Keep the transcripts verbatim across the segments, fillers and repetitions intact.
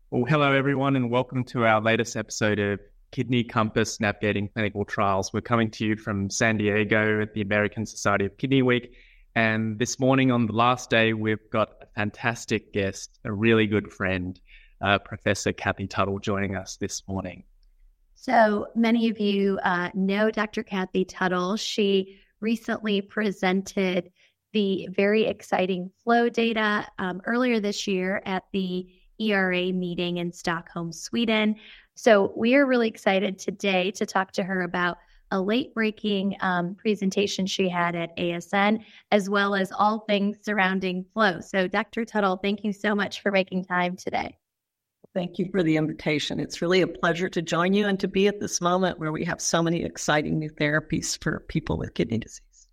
Well, hello everyone, and welcome to our latest episode of Kidney Compass Navigating Clinical Trials. We're coming to you from San Diego at the American Society of Kidney Week. And this morning, on the last day, we've got a fantastic guest, a really good friend, uh, Professor Kathy Tuttle, joining us this morning. So many of you uh, know Doctor Kathy Tuttle. She recently presented the very exciting flow data um, earlier this year at the E R A meeting in Stockholm, Sweden. So we are really excited today to talk to her about a late-breaking um, presentation she had at A S N, as well as all things surrounding flow. So Doctor Tuttle, thank you so much for making time today. Thank you for the invitation. It's really a pleasure to join you and to be at this moment where we have so many exciting new therapies for people with kidney disease.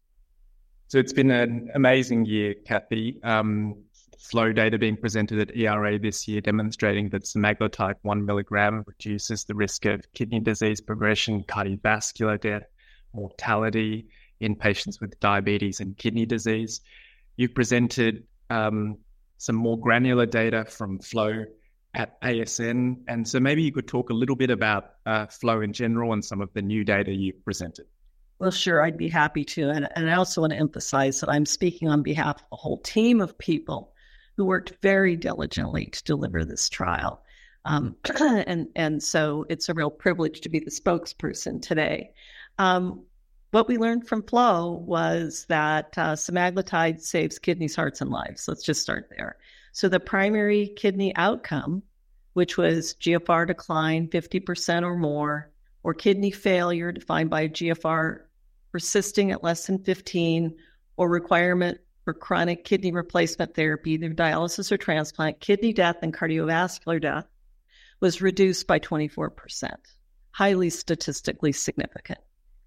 So it's been an amazing year, Kathy. Um, flow data being presented at E R A this year demonstrating that semaglutide one milligram reduces the risk of kidney disease progression, cardiovascular death, mortality in patients with diabetes and kidney disease. You've presented um, some more granular data from flow at A S N, and so maybe you could talk a little bit about uh, flow in general and some of the new data you've presented. Well, sure, I'd be happy to. And, and I also want to emphasize that I'm speaking on behalf of a whole team of people who worked very diligently to deliver this trial. Um, and, and so it's a real privilege to be the spokesperson today. Um, what we learned from flow was that uh, semaglutide saves kidneys, hearts, and lives. Let's just start there. So the primary kidney outcome, which was G F R decline fifty percent or more, or kidney failure defined by G F R persisting at less than fifteen, or requirement for chronic kidney replacement therapy, either dialysis or transplant, kidney death and cardiovascular death, was reduced by twenty-four percent, highly statistically significant.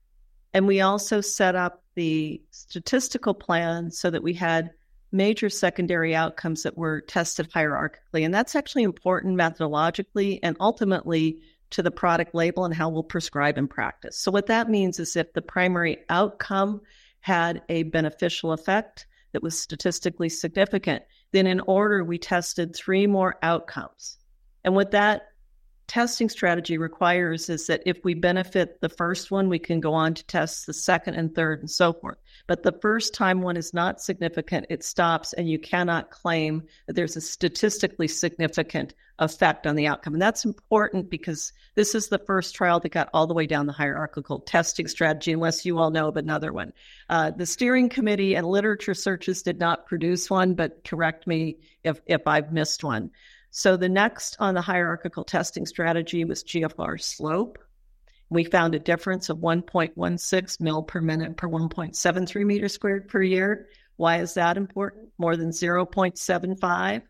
And we also set up the statistical plan so that we had major secondary outcomes that were tested hierarchically. And that's actually important methodologically and ultimately to the product label and how we'll prescribe and practice. So what that means is if the primary outcome had a beneficial effect that was statistically significant, then in order we tested three more outcomes. And what that testing strategy requires is that if we benefit the first one, we can go on to test the second and third and so forth. But the first time one is not significant, it stops, and you cannot claim that there's a statistically significant effect on the outcome. And that's important because this is the first trial that got all the way down the hierarchical testing strategy, unless you all know of another one. Uh, the steering committee and literature searches did not produce one, but correct me if, if I've missed one. So the next on the hierarchical testing strategy was G F R slope. We found a difference of one point one six mil per minute per one point seven three meters squared per year. Why is that important? More than zero point seven five.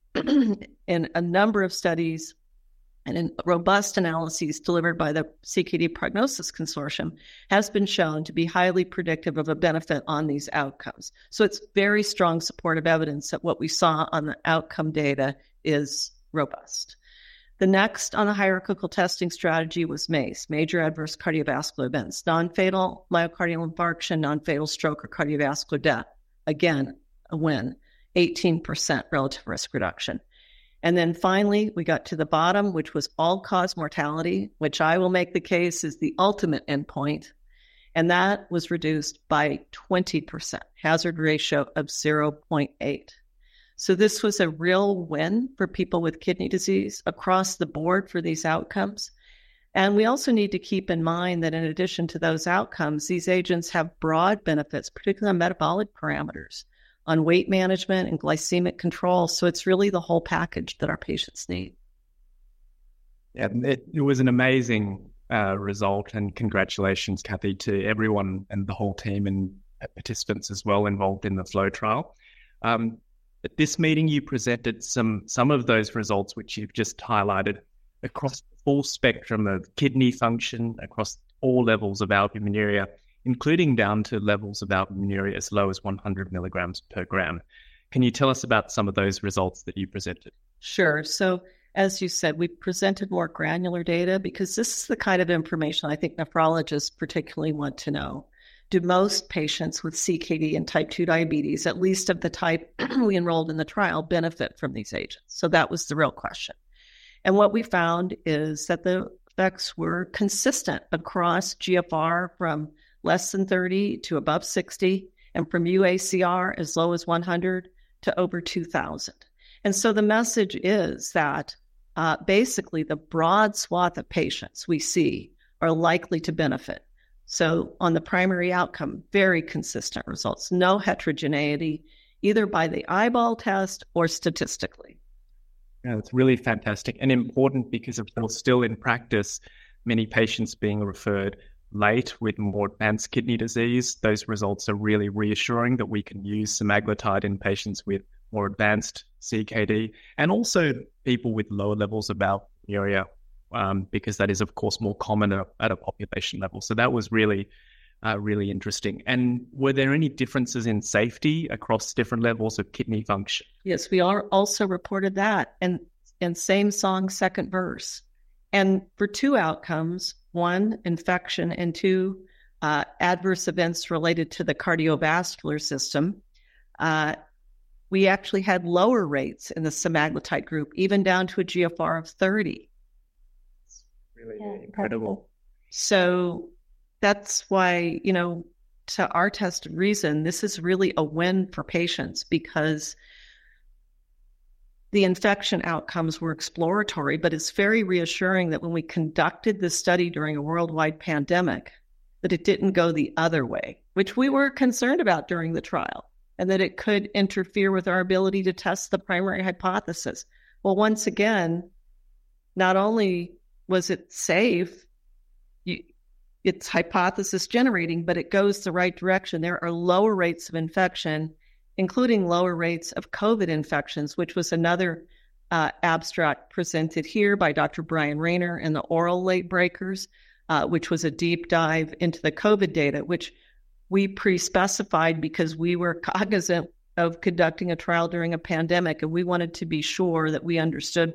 In a number of studies and in robust analyses delivered by the C K D Prognosis Consortium has been shown to be highly predictive of a benefit on these outcomes. So it's very strong supportive evidence that what we saw on the outcome data is robust. The next on the hierarchical testing strategy was MACE, major adverse cardiovascular events, non-fatal myocardial infarction, non-fatal stroke, or cardiovascular death. Again, a win, eighteen percent relative risk reduction. And then finally, we got to the bottom, which was all-cause mortality, which I will make the case is the ultimate endpoint. And that was reduced by twenty percent, hazard ratio of zero point eight. So this was a real win for people with kidney disease across the board for these outcomes. And we also need to keep in mind that in addition to those outcomes, these agents have broad benefits, particularly on metabolic parameters, on weight management and glycemic control. So it's really the whole package that our patients need. Yeah, it, it was an amazing uh, result, and congratulations, Kathy, to everyone and the whole team and participants as well involved in the flow trial. Um, At this meeting, you presented some some of those results, which you've just highlighted, across the full spectrum of kidney function, across all levels of albuminuria, including down to levels of albuminuria as low as one hundred milligrams per gram. Can you tell us about some of those results that you presented? Sure. So as you said, we presented more granular data because this is the kind of information I think nephrologists particularly want to know. Do most patients with C K D and type two diabetes, at least of the type we enrolled in the trial, benefit from these agents? So that was the real question. And what we found is that the effects were consistent across G F R from less than thirty to above sixty, and from U A C R as low as one hundred to over two thousand. And so the message is that uh, basically the broad swath of patients we see are likely to benefit. So on the primary outcome, very consistent results, no heterogeneity, either by the eyeball test or statistically. Yeah, it's really fantastic and important because, of course, still in practice, many patients being referred late with more advanced kidney disease. Those results are really reassuring that we can use semaglutide in patients with more advanced C K D and also people with lower levels of albuminuria, um, because that is, of course, more common at a population level. So that was really, uh, really interesting. And were there any differences in safety across different levels of kidney function? Yes, we are also reported that, and, and same song, second verse. And for two outcomes, one, infection, and two, uh, adverse events related to the cardiovascular system, uh, we actually had lower rates in the semaglutide group, even down to a G F R of thirty. It's really, really incredible. So that's why, you know, to our test of reason, this is really a win for patients because the infection outcomes were exploratory, but it's very reassuring that when we conducted this study during a worldwide pandemic, that it didn't go the other way, which we were concerned about during the trial, and that it could interfere with our ability to test the primary hypothesis. Well, once again, not only was it safe, you, it's hypothesis generating, but it goes the right direction. There are lower rates of infection, including lower rates of COVID infections, which was another uh, abstract presented here by Doctor Brian Rayner in the Oral Late Breakers, uh, which was a deep dive into the COVID data, which we pre-specified because we were cognizant of conducting a trial during a pandemic, and we wanted to be sure that we understood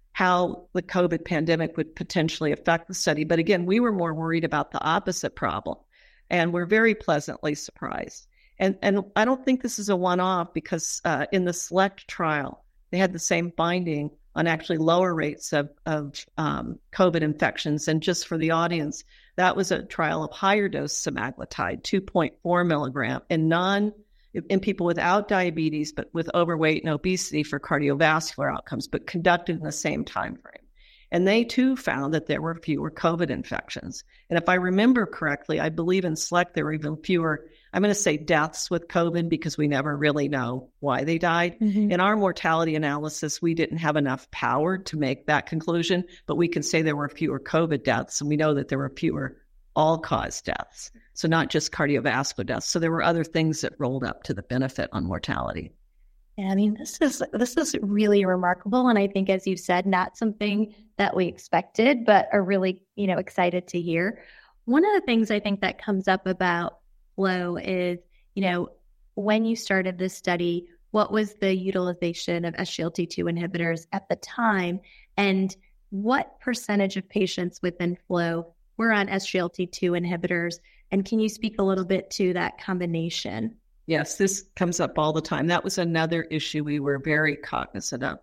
how the COVID pandemic would potentially affect the study. But again, we were more worried about the opposite problem, and we're very pleasantly surprised. And and I don't think this is a one-off because uh, in the SELECT trial, they had the same finding on actually lower rates of, of um, COVID infections. And just for the audience, that was a trial of higher dose semaglutide, two point four milligram, in non in people without diabetes, but with overweight and obesity for cardiovascular outcomes, but conducted in the same time frame. And they too found that there were fewer COVID infections. And if I remember correctly, I believe in SELECT there were even fewer, I'm going to say deaths with COVID because we never really know why they died. Mm-hmm. In our mortality analysis, we didn't have enough power to make that conclusion, but we can say there were fewer COVID deaths, and we know that there were fewer all-cause deaths. So not just cardiovascular deaths. So there were other things that rolled up to the benefit on mortality. Yeah, I mean, this is this is really remarkable. And I think, as you said, not something that we expected, but are really, you know, excited to hear. One of the things I think that comes up about FLOW is, you know, when you started this study, what was the utilization of S G L T two inhibitors at the time? And what percentage of patients within FLOW were on S G L T two inhibitors? And can you speak a little bit to that combination? Yes, this comes up all the time. That was another issue we were very cognizant of.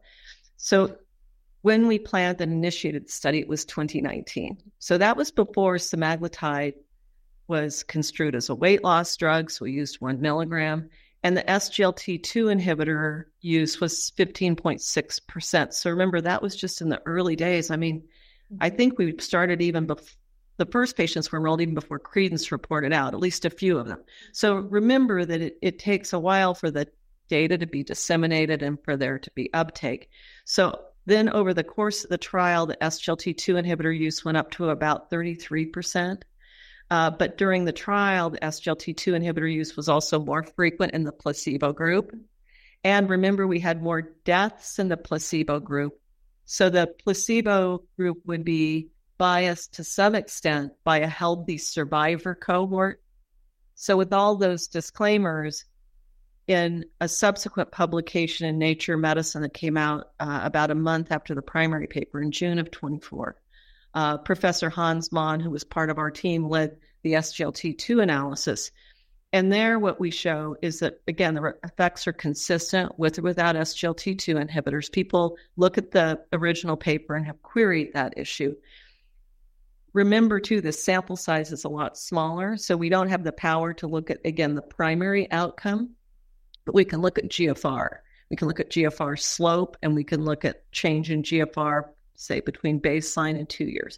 So when we planned and initiated the study, it was twenty nineteen. So that was before semaglutide was construed as a weight loss drug. So we used one milligram. And the S G L T two inhibitor use was fifteen point six percent. So remember, that was just in the early days. I mean, I think we started even before. The first patients were enrolled even before Credence reported out, at least a few of them. So remember that it, it takes a while for the data to be disseminated and for there to be uptake. So then over the course of the trial, the S G L T two inhibitor use went up to about thirty-three percent. Uh, but during the trial, the S G L T two inhibitor use was also more frequent in the placebo group. And remember, we had more deaths in the placebo group. So the placebo group would be biased to some extent by a healthy survivor cohort. So with all those disclaimers, in a subsequent publication in Nature Medicine that came out uh, about a month after the primary paper in June of twenty-four, uh, Professor Hans Mohn, who was part of our team, led the S G L T two analysis. And there what we show is that, again, the effects are consistent with or without S G L T two inhibitors. People look at the original paper and have queried that issue. Remember, too, the sample size is a lot smaller, so we don't have the power to look at, again, the primary outcome, but we can look at G F R. We can look at G F R slope, and we can look at change in G F R, say, between baseline and two years.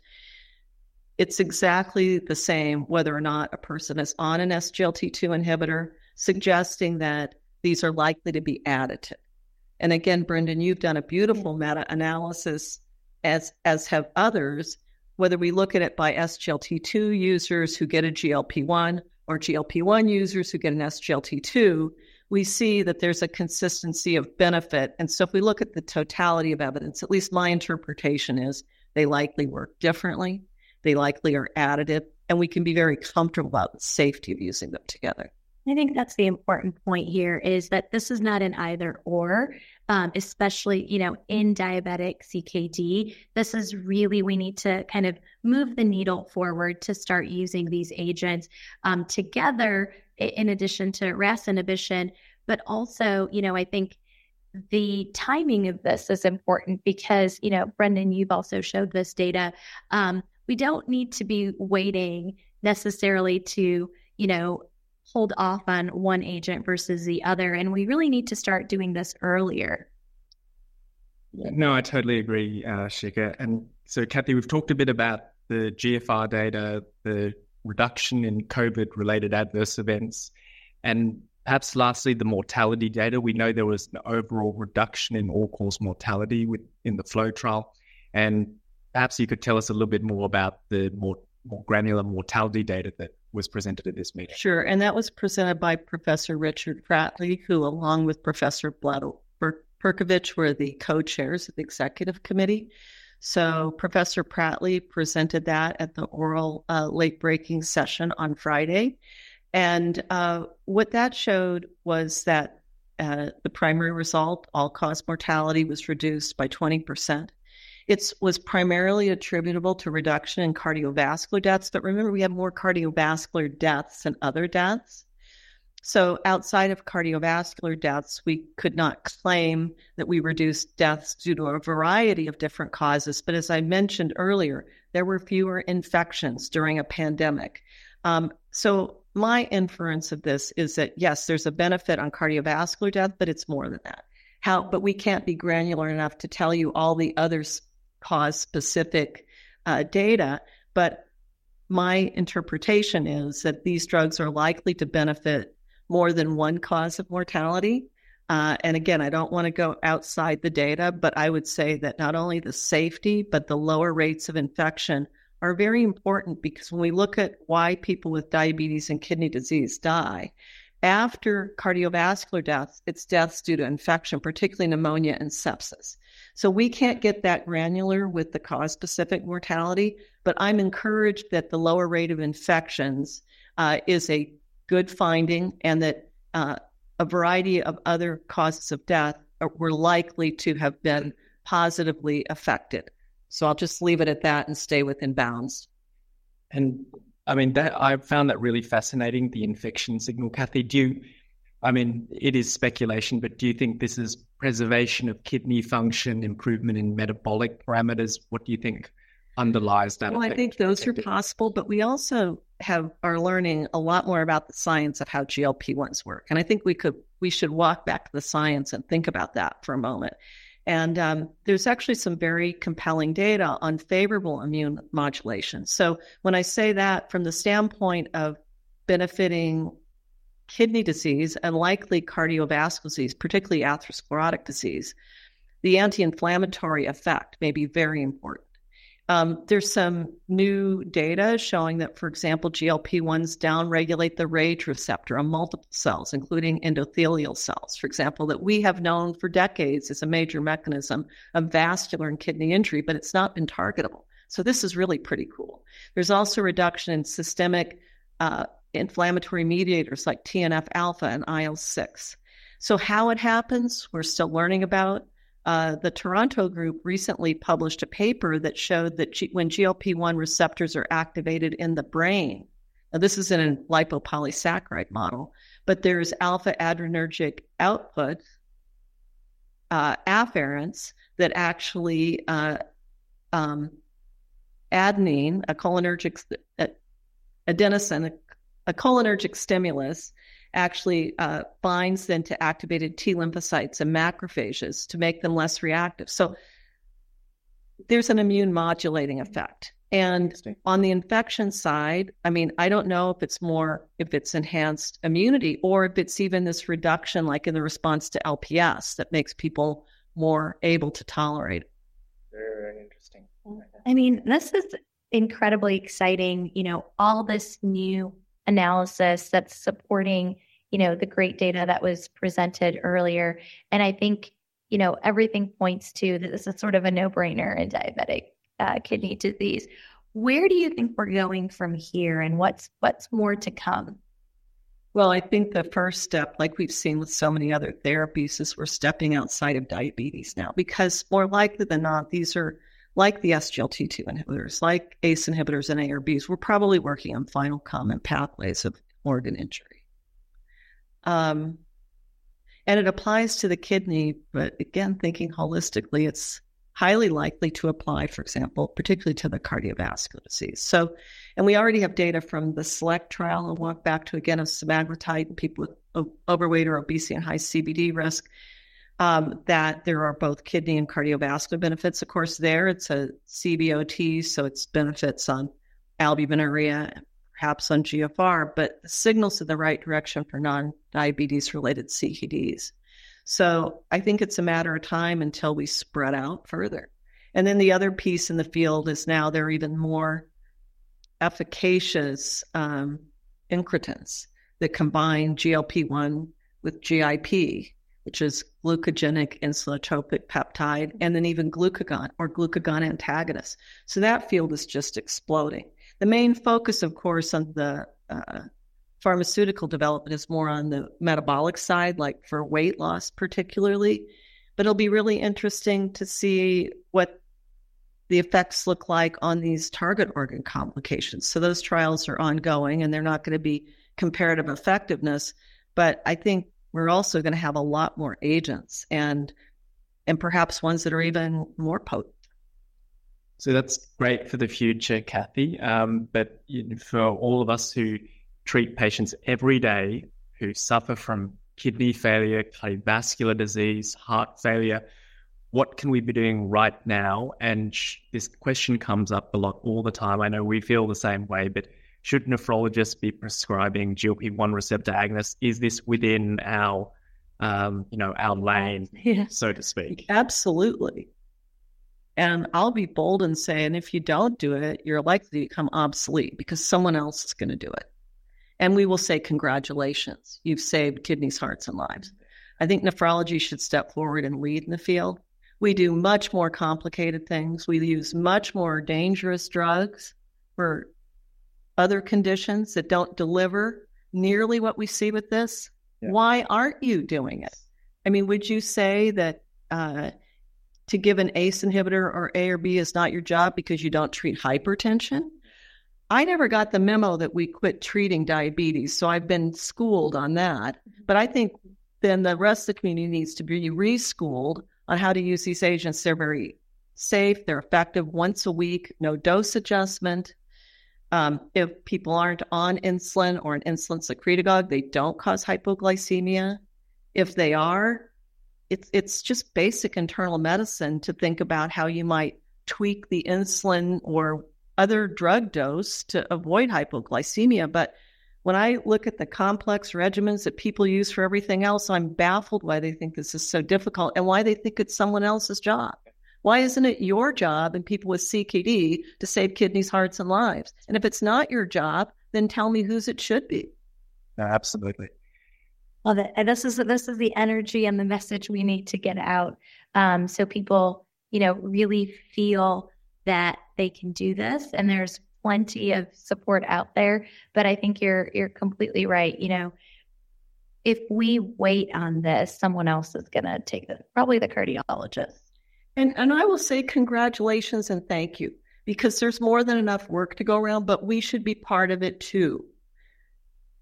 It's exactly the same whether or not a person is on an S G L T two inhibitor, suggesting that these are likely to be additive. And again, Brendan, you've done a beautiful meta-analysis, as, as have others, whether we look at it by S G L T two users who get a G L P one or G L P one users who get an S G L T two, we see that there's a consistency of benefit. And so if we look at the totality of evidence, at least my interpretation is they likely work differently, they likely are additive, and we can be very comfortable about the safety of using them together. I think that's the important point here, is that this is not an either or, um, especially, you know, in diabetic C K D. This is really, we need to kind of move the needle forward to start using these agents um, together in addition to R A S inhibition. But also, you know, I think the timing of this is important because, you know, Brendan, you've also showed this data. Um, we don't need to be waiting necessarily to, you know, hold off on one agent versus the other. And we really need to start doing this earlier. No, I totally agree, uh, Shikha. And so, Kathy, we've talked a bit about the G F R data, the reduction in COVID-related adverse events, and perhaps lastly, the mortality data. We know there was an overall reduction in all-cause mortality with, in the FLOW trial. And perhaps you could tell us a little bit more about the more, more granular mortality data that was presented at this meeting. Sure, and that was presented by Professor Richard Pratley, who, along with Professor Vlado Perkovich, were the co-chairs of the executive committee. So Professor Pratley presented that at the oral uh, late-breaking session on Friday. And uh, what that showed was that uh, the primary result, all-cause mortality, was reduced by twenty percent. It was primarily attributable to reduction in cardiovascular deaths, but remember, we have more cardiovascular deaths than other deaths. So outside of cardiovascular deaths, we could not claim that we reduced deaths due to a variety of different causes. But as I mentioned earlier, there were fewer infections during a pandemic. Um, so my inference of this is that, yes, there's a benefit on cardiovascular death, but it's more than that. How? But we can't be granular enough to tell you all the other cause-specific uh, data. But my interpretation is that these drugs are likely to benefit more than one cause of mortality. Uh, and again, I don't want to go outside the data, but I would say that not only the safety, but the lower rates of infection are very important, because when we look at why people with diabetes and kidney disease die, after cardiovascular deaths, it's deaths due to infection, particularly pneumonia and sepsis. So we can't get that granular with the cause-specific mortality, but I'm encouraged that the lower rate of infections uh, is a good finding, and that uh, a variety of other causes of death are, were likely to have been positively affected. So I'll just leave it at that and stay within bounds. And I mean, that I found that really fascinating, the infection signal. Kathy, do you, I mean, it is speculation, but do you think this is preservation of kidney function, improvement in metabolic parameters? What do you think underlies that? Well, I think those are possible, but we also have are learning a lot more about the science of how G L P ones work. And I think we could we should walk back to the science and think about that for a moment. And um, there's actually some very compelling data on favorable immune modulation. So when I say that from the standpoint of benefiting kidney disease and likely cardiovascular disease, particularly atherosclerotic disease, the anti-inflammatory effect may be very important. Um, there's some new data showing that, for example, G L P ones downregulate the RAGE receptor on multiple cells, including endothelial cells, for example, that we have known for decades is a major mechanism of vascular and kidney injury, but it's not been targetable. So this is really pretty cool. There's also reduction in systemic uh, inflammatory mediators like T N F alpha and I L six. So how it happens, we're still learning about. Uh, the Toronto group recently published a paper that showed that G- when G L P one receptors are activated in the brain, Now, this is in a lipopolysaccharide model, but there's alpha adrenergic output uh, afferents that actually uh, um, adenine, a cholinergic uh, adenosine, a, a cholinergic stimulus, actually uh, binds then to activated T lymphocytes and macrophages to make them less reactive. So there's an immune modulating effect. And on the infection side, I mean, I don't know if it's more, if it's enhanced immunity or if it's even this reduction, like in the response to L P S, that makes people more able to tolerate it. Very, very interesting. I mean, this is incredibly exciting, you know, all this new analysis that's supporting, you know, the great data that was presented earlier. And I think, you know, everything points to that this is sort of a no-brainer in diabetic uh, kidney disease. Where do you think we're going from here, and what's what's more to come? Well, I think the first step, like we've seen with so many other therapies, is we're stepping outside of diabetes now, because more likely than not, these are like the S G L T two inhibitors, like A C E inhibitors and A R Bs. We're probably working on final common pathways of organ injury. Um, and it applies to the kidney, but again, thinking holistically, it's highly likely to apply, for example, particularly to the cardiovascular disease. So, and we already have data from the SELECT trial. I'll walk back to, again, of semaglutide in people with overweight or obesity and high C V D risk, um, that there are both kidney and cardiovascular benefits. Of course, there it's a C V O T, so it's benefits on albuminuria, perhaps on G F R, but the signals in the right direction for non-diabetes related C K Ds. So I think it's a matter of time until we spread out further. And then the other piece in the field is now there are even more efficacious um, incretins that combine G L P one with G I P, which is glucogenic insulinotropic peptide, and then even glucagon or glucagon antagonists. So that field is just exploding. The main focus, of course, on the uh, pharmaceutical development is more on the metabolic side, like for weight loss particularly. But it'll be really interesting to see what the effects look like on these target organ complications. So those trials are ongoing, and they're not going to be comparative effectiveness. But I think we're also going to have a lot more agents, and and perhaps ones that are even more potent. So that's great for the future, Kathy. Um, but for all of us who treat patients every day who suffer from kidney failure, cardiovascular disease, heart failure, what can we be doing right now? And sh- this question comes up a lot all the time. I know we feel the same way, but should nephrologists be prescribing G L P one receptor agonists? Is this within our, um, you know, our lane, yeah. so to speak? Absolutely. And I'll be bold and say, and if you don't do it, you're likely to become obsolete because someone else is going to do it. And we will say, congratulations, you've saved kidneys, hearts, and lives. I think nephrology should step forward and lead in the field. We do much more complicated things. We use much more dangerous drugs for other conditions that don't deliver nearly what we see with this. Yeah. Why aren't you doing it? I mean, would you say that uh, to give an A C E inhibitor or A or B is not your job because you don't treat hypertension? I never got the memo that we quit treating diabetes, so I've been schooled on that. But I think then the rest of the community needs to be reschooled on how to use these agents. They're very safe, they're effective once a week, no dose adjustment. Um, if people aren't on insulin or an insulin secretagogue, they don't cause hypoglycemia. If they are, it's it's just basic internal medicine to think about how you might tweak the insulin or other drug dose to avoid hypoglycemia. But when I look at the complex regimens that people use for everything else, I'm baffled why they think this is so difficult and why they think it's someone else's job. Why isn't it your job and people with C K D to save kidneys, hearts, and lives? And if it's not your job, then tell me whose it should be. No, absolutely. Well, the, and this is this is the energy and the message we need to get out, um, so people, you know, really feel that they can do this, and there's plenty of support out there. But I think you're you're completely right. You know, if we wait on this, someone else is going to take it, probably the cardiologist. And and I will say congratulations and thank you, because there's more than enough work to go around, but we should be part of it too.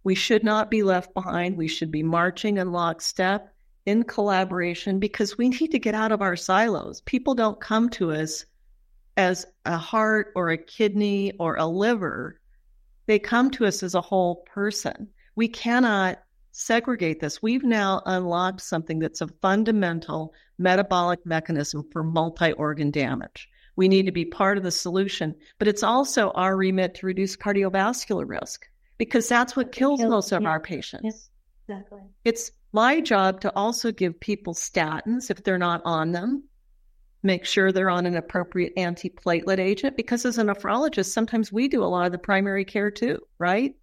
We should not be left behind. We should be marching in lockstep in collaboration because we need to get out of our silos. People don't come to us as a heart or a kidney or a liver. They come to us as a whole person. We cannot segregate this. We've now unlocked something that's a fundamental metabolic mechanism for multi-organ damage. We need to be part of the solution, but it's also our remit to reduce cardiovascular risk because that's what kills most of yeah. our patients. Yes, exactly. It's my job to also give people statins if they're not on them, make sure they're on an appropriate antiplatelet agent, because as a nephrologist, sometimes we do a lot of the primary care too, right?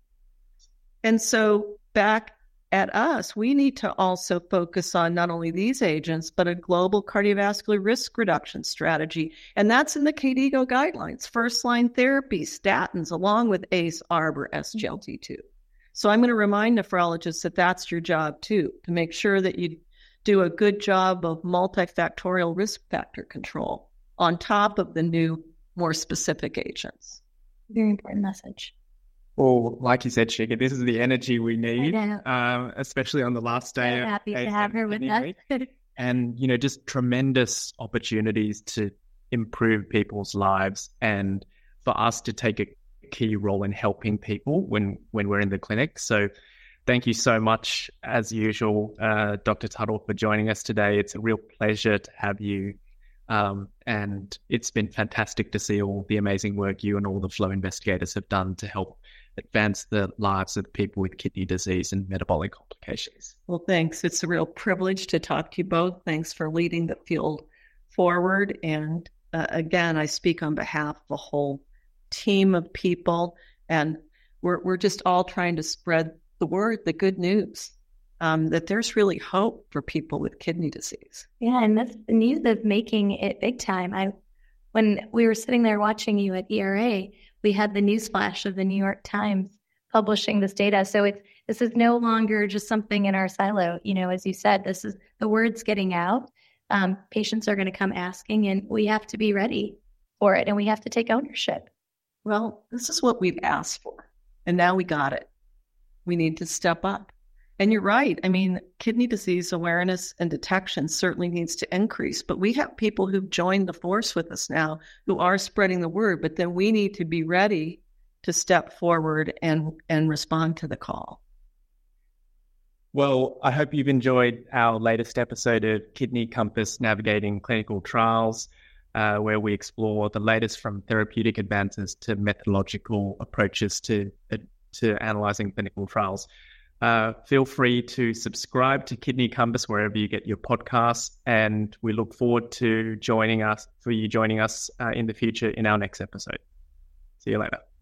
And so back at us, we need to also focus on not only these agents, but a global cardiovascular risk reduction strategy. And that's in the K D I G O guidelines, first-line therapy, statins, along with A C E, A R B or S G L T two. So I'm going to remind nephrologists that that's your job too, to make sure that you do a good job of multifactorial risk factor control on top of the new, more specific agents. Very important message. Well, like you said, Shikha, this is the energy we need, um, especially on the last day. So of happy A to have her with us. And, you know, just tremendous opportunities to improve people's lives and for us to take a key role in helping people when, when we're in the clinic. So thank you so much, as usual, uh, Doctor Tuttle, for joining us today. It's a real pleasure to have you. Um, and it's been fantastic to see all the amazing work you and all the flow investigators have done to help advance the lives of people with kidney disease and metabolic complications. Well, thanks. It's a real privilege to talk to you both. Thanks for leading the field forward. And uh, again, I speak on behalf of the whole team of people, and we're we're just all trying to spread the word, the good news, um, that there's really hope for people with kidney disease. Yeah, and that's the news is making it big time. I, when we were sitting there watching you at E R A, we had the news flash of the New York Times publishing this data. So it's this is no longer just something in our silo. You know, as you said, this is the word's getting out. Um, patients are going to come asking, and we have to be ready for it, and we have to take ownership. Well, this is what we've asked for, and now we got it. We need to step up. And you're right. I mean, kidney disease awareness and detection certainly needs to increase, but we have people who've joined the force with us now who are spreading the word, but then we need to be ready to step forward and, and respond to the call. Well, I hope you've enjoyed our latest episode of Kidney Compass Navigating Clinical Trials, uh, where we explore the latest from therapeutic advances to methodological approaches to, uh, to analyzing clinical trials. Uh, feel free to subscribe to Kidney Compass wherever you get your podcasts, and we look forward to joining us for you joining us uh, in the future in our next episode. See you later.